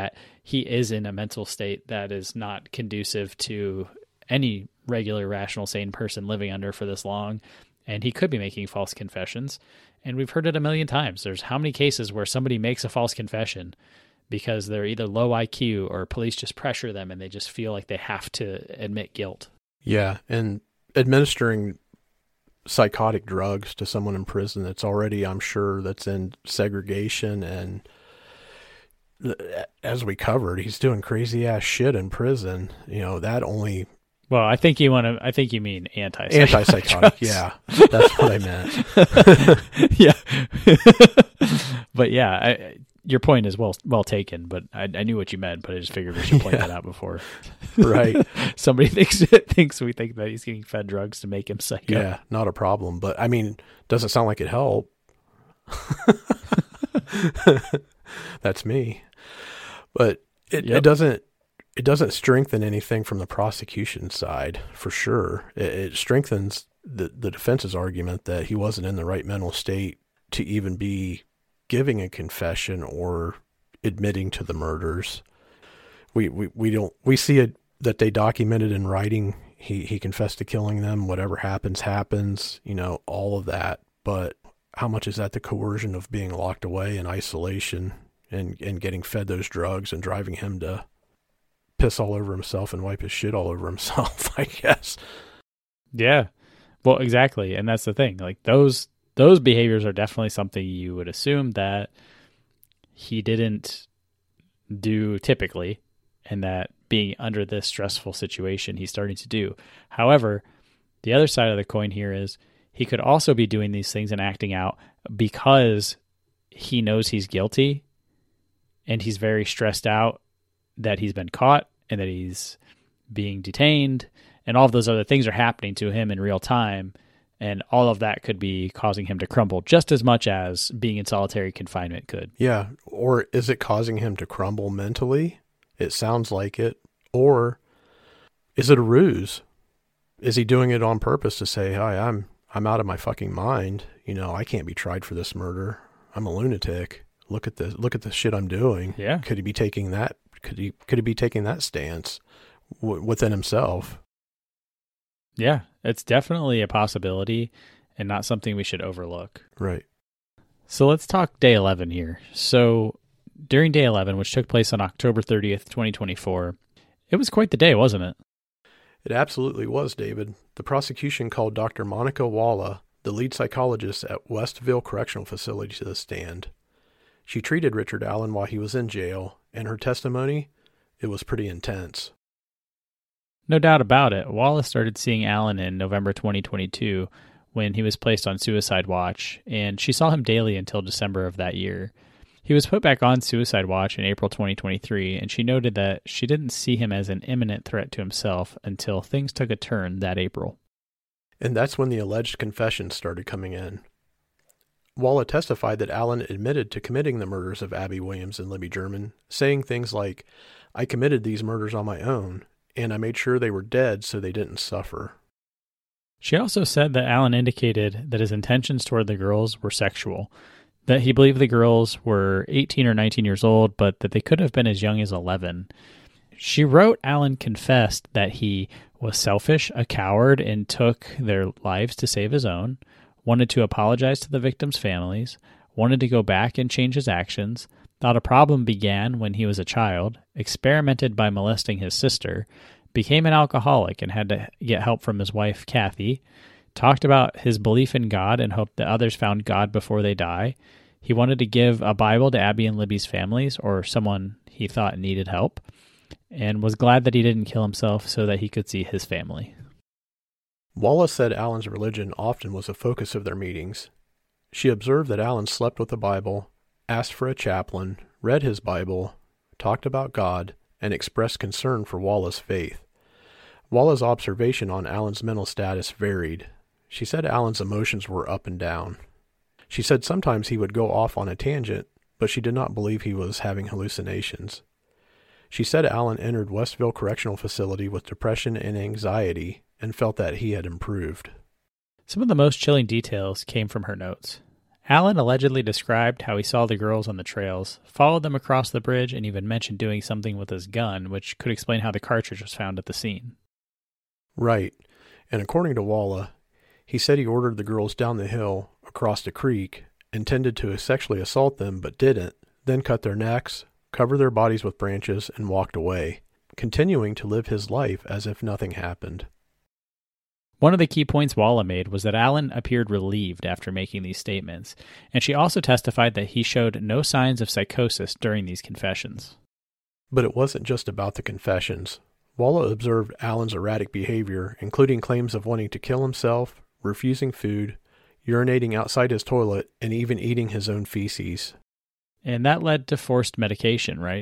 he is in a mental state that is not conducive to any regular, rational, sane person living under for this long. And he could be making false confessions. And we've heard it a million times. There's how many cases where somebody makes a false confession because they're either low IQ or police just pressure them and they just feel like they have to admit guilt. Yeah, and administering psychotic drugs to someone in prison that's already, I'm sure, that's in segregation, and as we covered, he's doing crazy ass shit in prison. That only. Well, I think you mean antipsychotic. Yeah, that's what I meant. Yeah, but yeah, your point is well taken. But I knew what you meant, but I just figured we should point that out before. Right. Somebody thinks we think that he's getting fed drugs to make him psycho. Yeah, not a problem. But I mean, doesn't sound like it helped. That's me. But it doesn't strengthen anything from the prosecution side, for sure. It strengthens the defense's argument that he wasn't in the right mental state to even be giving a confession or admitting to the murders. We see it that they documented in writing. He confessed to killing them. Whatever happens, all of that. But how much is that the coercion of being locked away in isolation and getting fed those drugs and driving him to piss all over himself and wipe his shit all over himself, I guess. Yeah. Well, exactly. And that's the thing. Like those behaviors are definitely something you would assume that he didn't do typically, and that being under this stressful situation, he's starting to do. However, the other side of the coin here is he could also be doing these things and acting out because he knows he's guilty and he's very stressed out that he's been caught and that he's being detained, and all of those other things are happening to him in real time. And all of that could be causing him to crumble just as much as being in solitary confinement could. Yeah. Or is it causing him to crumble mentally? It sounds like it. Or is it a ruse? Is he doing it on purpose to say, "Hi, I'm out of my fucking mind. I can't be tried for this murder. I'm a lunatic. Look at the shit I'm doing." Yeah. Could he be taking that? Could he be taking that stance within himself? Yeah, it's definitely a possibility and not something we should overlook. Right. So let's talk day 11 here. So during day 11, which took place on October 30th, 2024, it was quite the day, wasn't it? It absolutely was, David. The prosecution called Dr. Monica Walla, the lead psychologist at Westville Correctional Facility, to the stand. She treated Richard Allen while he was in jail, and her testimony, it was pretty intense. No doubt about it. Walla started seeing Allen in November 2022 when he was placed on suicide watch, and she saw him daily until December of that year. He was put back on suicide watch in April 2023, and she noted that she didn't see him as an imminent threat to himself until things took a turn that April. And that's when the alleged confessions started coming in. Walla testified that Allen admitted to committing the murders of Abby Williams and Libby German, saying things like, "I committed these murders on my own, and I made sure they were dead so they didn't suffer." She also said that Allen indicated that his intentions toward the girls were sexual, that he believed the girls were 18 or 19 years old, but that they could have been as young as 11. She wrote Allen confessed that he was selfish, a coward, and took their lives to save his own, wanted to apologize to the victims' families, wanted to go back and change his actions, thought a problem began when he was a child, experimented by molesting his sister, became an alcoholic and had to get help from his wife, Kathy, talked about his belief in God and hoped that others found God before they die. He wanted to give a Bible to Abby and Libby's families or someone he thought needed help, and was glad that he didn't kill himself so that he could see his family. Walla said Allen's religion often was a focus of their meetings. She observed that Allen slept with the Bible, asked for a chaplain, read his Bible, talked about God, and expressed concern for Walla's faith. Walla's observation on Allen's mental status varied. She said Allen's emotions were up and down. She said sometimes he would go off on a tangent, but she did not believe he was having hallucinations. She said Allen entered Westville Correctional Facility with depression and anxiety and felt that he had improved. Some of the most chilling details came from her notes. Allen allegedly described how he saw the girls on the trails, followed them across the bridge, and even mentioned doing something with his gun, which could explain how the cartridge was found at the scene. Right. And according to Walla, he said he ordered the girls down the hill, across the creek, intended to sexually assault them but didn't, then cut their necks, covered their bodies with branches, and walked away, continuing to live his life as if nothing happened. One of the key points Walla made was that Allen appeared relieved after making these statements, and she also testified that he showed no signs of psychosis during these confessions. But it wasn't just about the confessions. Walla observed Allen's erratic behavior, including claims of wanting to kill himself, refusing food, urinating outside his toilet, and even eating his own feces. And that led to forced medication, right?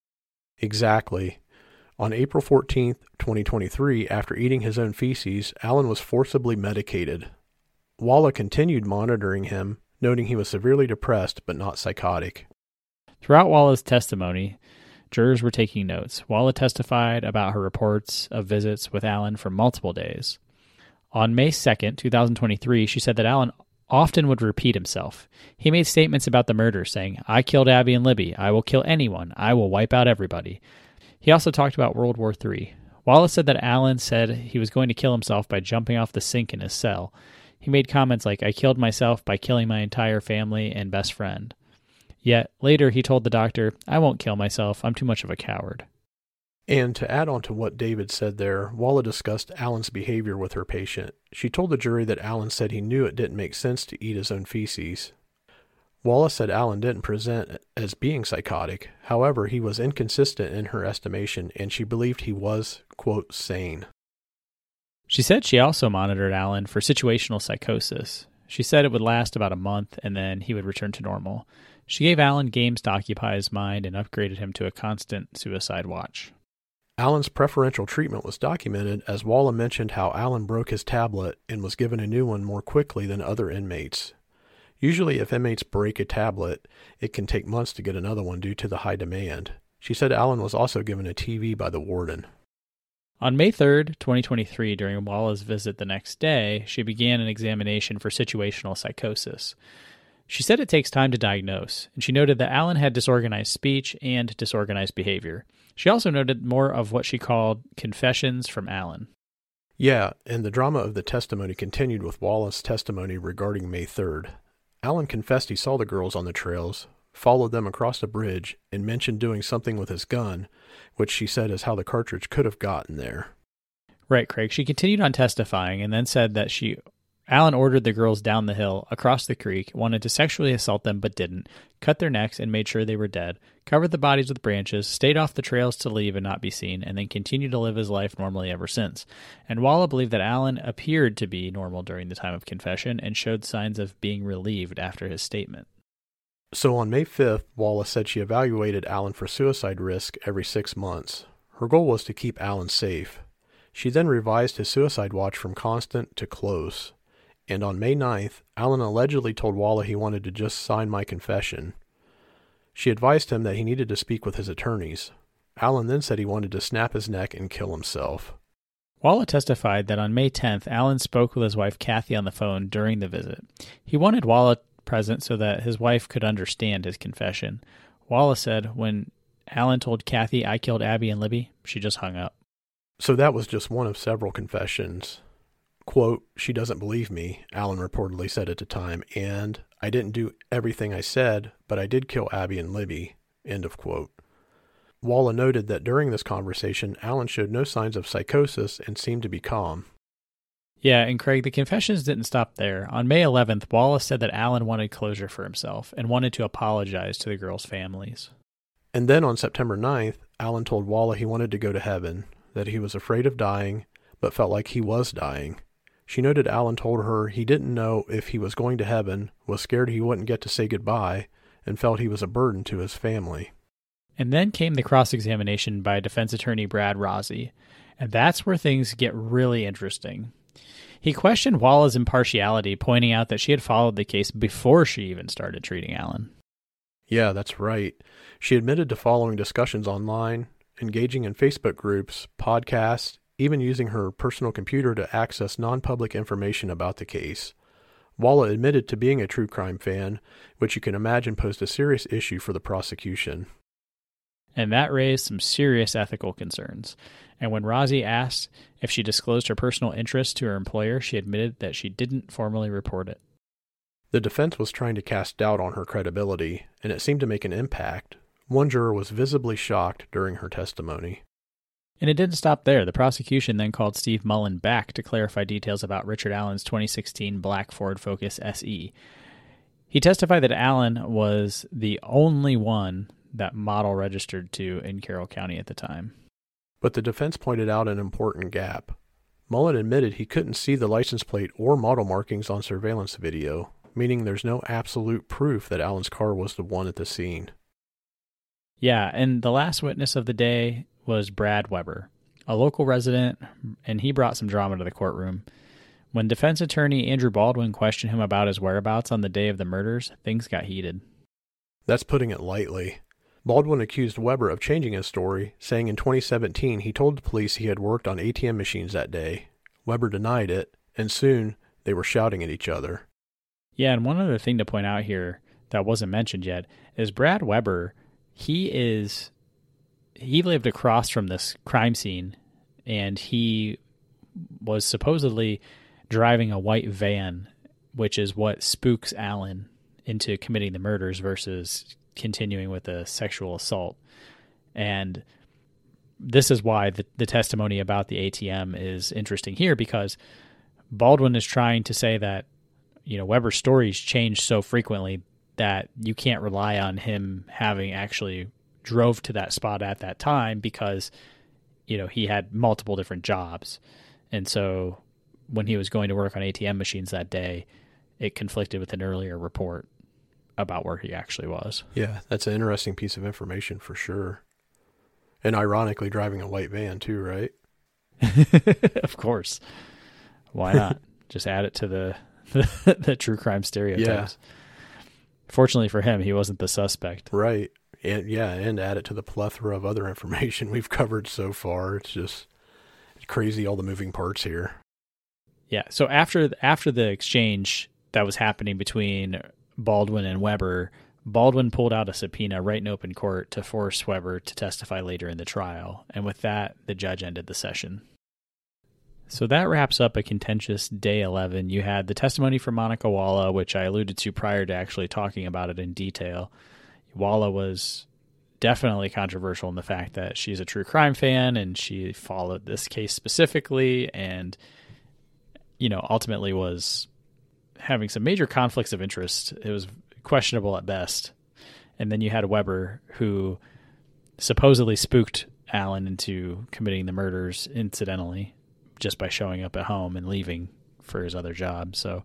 Exactly. On April 14, 2023, after eating his own feces, Allen was forcibly medicated. Walla continued monitoring him, noting he was severely depressed but not psychotic. Throughout Walla's testimony, jurors were taking notes. Walla testified about her reports of visits with Allen for multiple days. On May 2nd, 2023, she said that Allen often would repeat himself. He made statements about the murder, saying, "I killed Abby and Libby. I will kill anyone. I will wipe out everybody." He also talked about World War III. Wallace said that Allen said he was going to kill himself by jumping off the sink in his cell. He made comments like, "I killed myself by killing my entire family and best friend." Yet, later he told the doctor, "I won't kill myself. I'm too much of a coward." And to add on to what David said there, Walla discussed Allen's behavior with her patient. She told the jury that Allen said he knew it didn't make sense to eat his own feces. Walla said Allen didn't present as being psychotic. However, he was inconsistent in her estimation, and she believed he was, quote, sane. She said she also monitored Allen for situational psychosis. She said it would last about a month, and then he would return to normal. She gave Allen games to occupy his mind and upgraded him to a constant suicide watch. Allen's preferential treatment was documented, as Walla mentioned how Allen broke his tablet and was given a new one more quickly than other inmates. Usually if inmates break a tablet, it can take months to get another one due to the high demand. She said Allen was also given a TV by the warden. On May 3rd, 2023, during Walla's visit the next day, she began an examination for situational psychosis. She said it takes time to diagnose, and she noted that Allen had disorganized speech and disorganized behavior. She also noted more of what she called confessions from Allen. Yeah, and the drama of the testimony continued with Walla's testimony regarding May 3rd. Allen confessed he saw the girls on the trails, followed them across the bridge, and mentioned doing something with his gun, which she said is how the cartridge could have gotten there. Right, Craig. She continued on testifying and then said that Allen ordered the girls down the hill, across the creek, wanted to sexually assault them but didn't, cut their necks and made sure they were dead, covered the bodies with branches, stayed off the trails to leave and not be seen, and then continued to live his life normally ever since. And Walla believed that Allen appeared to be normal during the time of confession and showed signs of being relieved after his statement. So on May 5th, Walla said she evaluated Allen for suicide risk every 6 months. Her goal was to keep Allen safe. She then revised his suicide watch from constant to close. And on May 9th, Allen allegedly told Walla he wanted to just sign my confession. She advised him that he needed to speak with his attorneys. Allen then said he wanted to snap his neck and kill himself. Walla testified that on May 10th, Allen spoke with his wife Kathy on the phone during the visit. He wanted Walla present so that his wife could understand his confession. Walla said when Allen told Kathy, "I killed Abby and Libby," she just hung up. So that was just one of several confessions. Quote, "She doesn't believe me," Allen reportedly said at the time, and "I didn't do everything I said, but I did kill Abby and Libby," end of quote. Walla noted that during this conversation, Allen showed no signs of psychosis and seemed to be calm. Yeah, and Craig, the confessions didn't stop there. On May 11th, Walla said that Allen wanted closure for himself and wanted to apologize to the girls' families. And then on September 9th, Allen told Walla he wanted to go to heaven, that he was afraid of dying, but felt like he was dying. She noted Allen told her he didn't know if he was going to heaven, was scared he wouldn't get to say goodbye, and felt he was a burden to his family. And then came the cross-examination by defense attorney Brad Rossi, and that's where things get really interesting. He questioned Walla's impartiality, pointing out that she had followed the case before she even started treating Allen. Yeah, that's right. She admitted to following discussions online, engaging in Facebook groups, podcasts, even using her personal computer to access non-public information about the case. Walla admitted to being a true crime fan, which you can imagine posed a serious issue for the prosecution. And that raised some serious ethical concerns. And when Rozzi asked if she disclosed her personal interest to her employer, she admitted that she didn't formally report it. The defense was trying to cast doubt on her credibility, and it seemed to make an impact. One juror was visibly shocked during her testimony. And it didn't stop there. The prosecution then called Steve Mullen back to clarify details about Richard Allen's 2016 black Ford Focus SE. He testified that Allen was the only one that model registered to in Carroll County at the time. But the defense pointed out an important gap. Mullen admitted he couldn't see the license plate or model markings on surveillance video, meaning there's no absolute proof that Allen's car was the one at the scene. Yeah, and the last witness of the day was Brad Weber, a local resident, and he brought some drama to the courtroom. When defense attorney Andrew Baldwin questioned him about his whereabouts on the day of the murders, things got heated. That's putting it lightly. Baldwin accused Weber of changing his story, saying in 2017 he told the police he had worked on ATM machines that day. Weber denied it, and soon they were shouting at each other. Yeah, and one other thing to point out here that wasn't mentioned yet is Brad Weber, he lived across from this crime scene, and he was supposedly driving a white van, which is what spooks Allen into committing the murders versus continuing with a sexual assault. And this is why the testimony about the ATM is interesting here, because Baldwin is trying to say that, Weber's stories change so frequently that you can't rely on him having actually drove to that spot at that time because, he had multiple different jobs. And so when he was going to work on ATM machines that day, it conflicted with an earlier report about where he actually was. Yeah, that's an interesting piece of information for sure. And ironically, driving a white van too, right? Of course. Why not? Just add it to the true crime stereotypes. Yeah. Fortunately for him, he wasn't the suspect. Right. And add it to the plethora of other information we've covered so far. It's just crazy, all the moving parts here. Yeah. So after the exchange that was happening between Baldwin and Weber, Baldwin pulled out a subpoena right in open court to force Weber to testify later in the trial. And with that, the judge ended the session. So that wraps up a contentious day 11. You had the testimony from Monica Walla, which I alluded to prior to actually talking about it in detail. Walla was definitely controversial in the fact that she's a true crime fan and she followed this case specifically and, ultimately was having some major conflicts of interest. It was questionable at best. And then you had Weber, who supposedly spooked Allen into committing the murders incidentally, just by showing up at home and leaving for his other job. So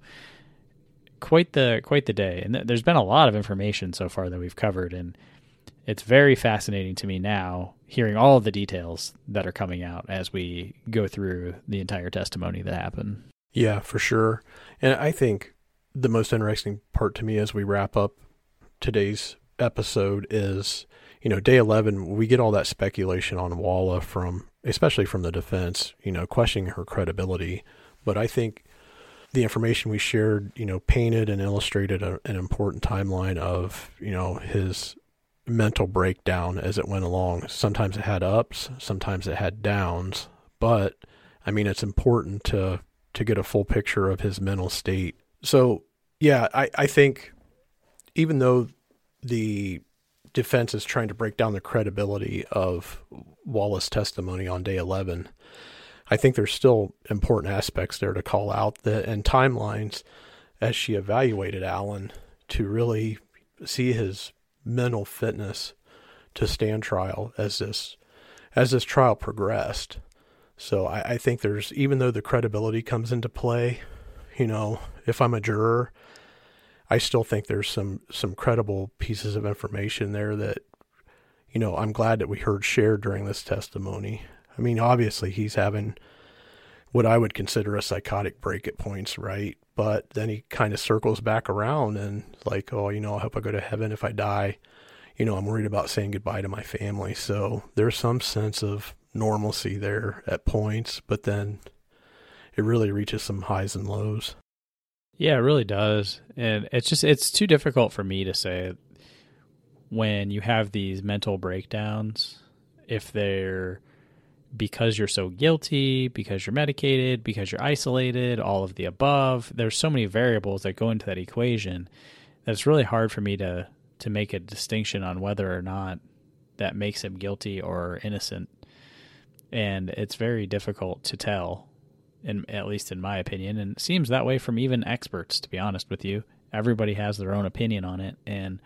quite the day. And there's been a lot of information so far that we've covered, and it's very fascinating to me now hearing all of the details that are coming out as we go through the entire testimony that happened. Yeah, for sure. And I think the most interesting part to me as we wrap up today's episode is, day 11, we get all that speculation on Walla especially from the defense, questioning her credibility. But I think the information we shared, painted and illustrated an important timeline of, his mental breakdown as it went along. Sometimes it had ups, sometimes it had downs. But, it's important to get a full picture of his mental state. So, yeah, I think even though the defense is trying to break down the credibility of Walla's testimony on day 11, I think there's still important aspects there to call out and timelines as she evaluated Allen to really see his mental fitness to stand trial as this trial progressed. So I think there's, even though the credibility comes into play, if I'm a juror, I still think there's some credible pieces of information there that, I'm glad that we heard shared during this testimony. Obviously he's having what I would consider a psychotic break at points, right? But then he kind of circles back around and like, I hope I go to heaven if I die. I'm worried about saying goodbye to my family. So there's some sense of normalcy there at points, but then it really reaches some highs and lows. Yeah, it really does. And it's too difficult for me to say when you have these mental breakdowns, if they're because you're so guilty, because you're medicated, because you're isolated, all of the above. There's so many variables that go into that equation that it's really hard for me to make a distinction on whether or not that makes him guilty or innocent. And it's very difficult to tell, at least in my opinion. And it seems that way from even experts, to be honest with you. Everybody has their own opinion on it. And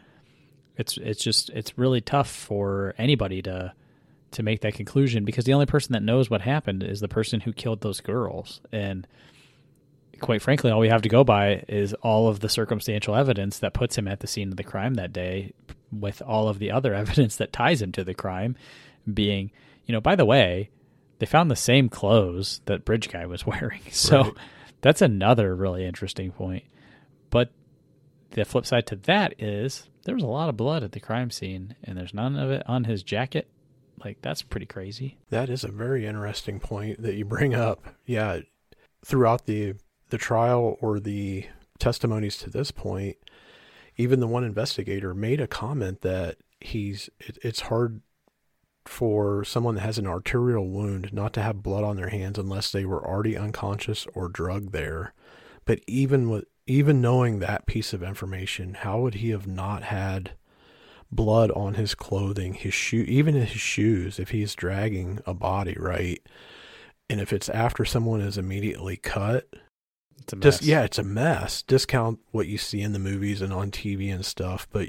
it's really tough for anybody to make that conclusion, because the only person that knows what happened is the person who killed those girls. And quite frankly, all we have to go by is all of the circumstantial evidence that puts him at the scene of the crime that day, with all of the other evidence that ties him to the crime being, by the way, they found the same clothes that Bridge Guy was wearing. So right. That's another really interesting point. But the flip side to that is there was a lot of blood at the crime scene, and there's none of it on his jacket. Like, that's pretty crazy. That is a very interesting point that you bring up. Yeah, throughout the trial or the testimonies to this point, even the one investigator made a comment that it's hard for someone that has an arterial wound not to have blood on their hands unless they were already unconscious or drugged there. But even knowing that piece of information, how would he have not had blood on his clothing, his shoe, even his shoes, if he's dragging a body, right? And if it's after someone is immediately cut, it's a mess. It's a mess. Discount what you see in the movies and on TV and stuff, but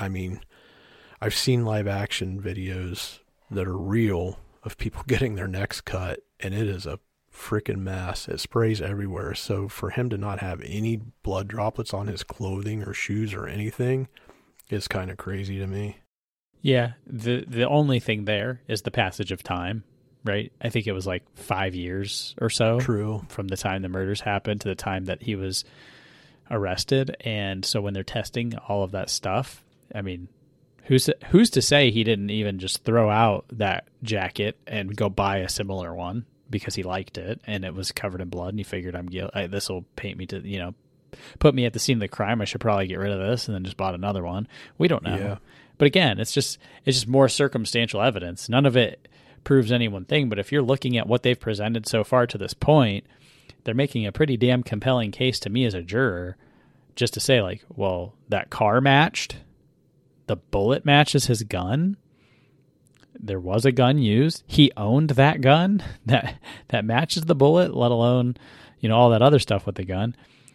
I've seen live action videos that are real of people getting their necks cut, and it is a freaking mess. It sprays everywhere. So for him to not have any blood droplets on his clothing or shoes or anything, it's kind of crazy to me. Yeah, the only thing there is the passage of time, right? I think it was like 5 years or so. True. From the time the murders happened to the time that he was arrested. And so when they're testing all of that stuff, I mean, who's to say he didn't even just throw out that jacket and go buy a similar one because he liked it and it was covered in blood and he figured this will paint me to, put me at the scene of the crime. I should probably get rid of this, and then just bought another one. We don't know. Yeah. But again, it's just more circumstantial evidence. None of it proves any one thing. But if you're looking at what they've presented so far to this point, they're making a pretty damn compelling case to me as a juror, just to say, like, well, that car matched, the bullet matches his gun. There was a gun used. He owned that gun that matches the bullet, let alone, all that other stuff with the gun.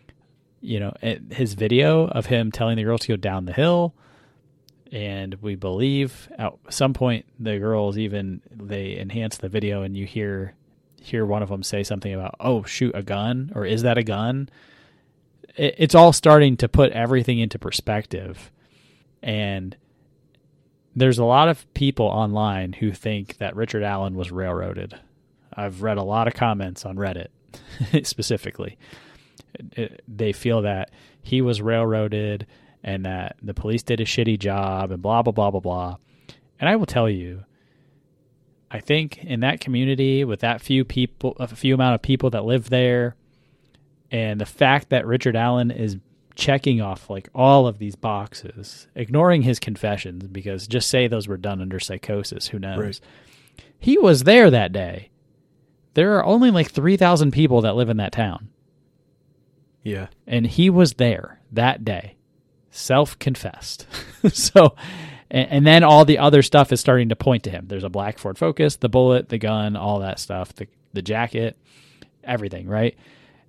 His video of him telling the girls to go down the hill, and we believe at some point the girls they enhance the video, and you hear one of them say something about, "Oh, shoot, a gun," or "Is that a gun?" It's all starting to put everything into perspective, and there's a lot of people online who think that Richard Allen was railroaded. I've read a lot of comments on Reddit specifically. They feel that he was railroaded and that the police did a shitty job and blah, blah, blah, blah, blah. And I will tell you, I think in that community with that few amount of people that live there, and the fact that Richard Allen is checking off like all of these boxes, ignoring his confessions, because just say those were done under psychosis, who knows? Right. He was there that day. There are only like 3,000 people that live in that town. Yeah. And he was there that day, self-confessed. So, and then all the other stuff is starting to point to him. There's a black Ford Focus, the bullet, the gun, all that stuff, the jacket, everything, right?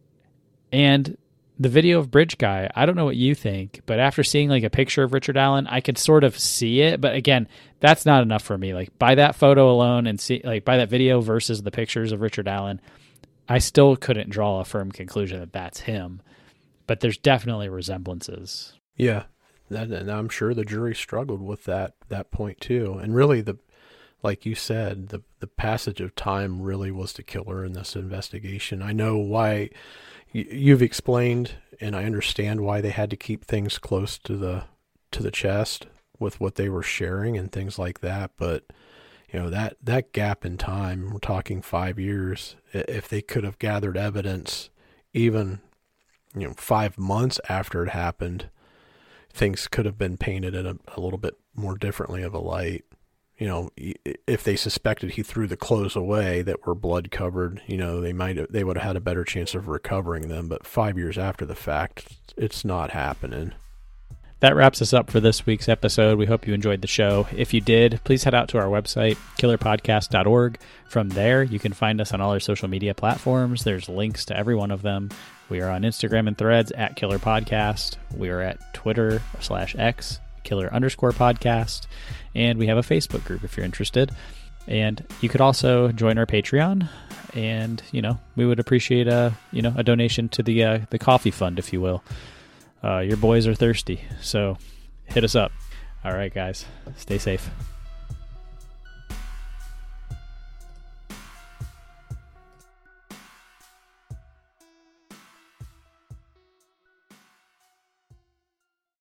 And the video of Bridge Guy, I don't know what you think, but after seeing like a picture of Richard Allen, I could sort of see it. But again, that's not enough for me. Like by that photo alone and by that video versus the pictures of Richard Allen, I still couldn't draw a firm conclusion that that's him, but there's definitely resemblances. Yeah, and I'm sure the jury struggled with that point too. And really, like you said, the passage of time really was the killer in this investigation. I know why you've explained, and I understand why they had to keep things close to the chest with what they were sharing and things like that. But that gap in time, we're talking 5 years, if they could have gathered evidence even 5 months after it happened, things could have been painted in a little bit more differently of a light. If they suspected he threw the clothes away that were blood covered, they would have had a better chance of recovering them. But 5 years after the fact, it's not happening. That wraps us up for this week's episode. We hope you enjoyed the show. If you did, please head out to our website, killerpodcast.org. From there, you can find us on all our social media platforms. There's links to every one of them. We are on Instagram and Threads at Killer Podcast. We are at Twitter/X, Killer_podcast. And we have a Facebook group if you're interested. And you could also join our Patreon. And, we would appreciate a donation to the coffee fund, if you will. Your boys are thirsty, so hit us up. All right, guys, stay safe.